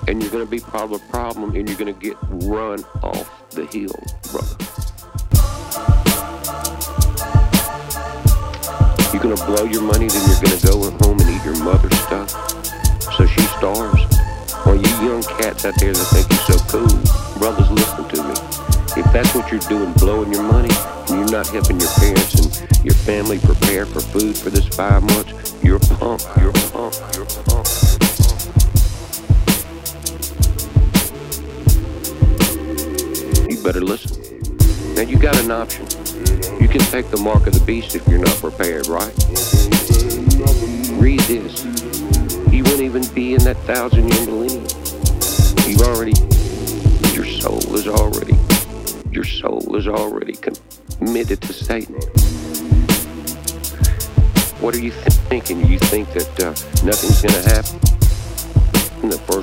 And you're going to be part of a problem, and you're going to get run off the hill, brother. You're going to blow your money, then you're going to go home and eat your mother's stuff so she starves. Or you young cats out there that think you're so cool, brothers, listen to me. If that's what you're doing, blowing your money, and you're not helping your parents and your family prepare for food for this 5 months, you're a punk, you're a punk, you're a punk. You better listen. Now you got an option. You can take the mark of the beast if you're not prepared, right? Read this. You won't even be in that 1,000-year millennium. Your soul is already committed to Satan. What are you thinking? You think that nothing's going to happen? The first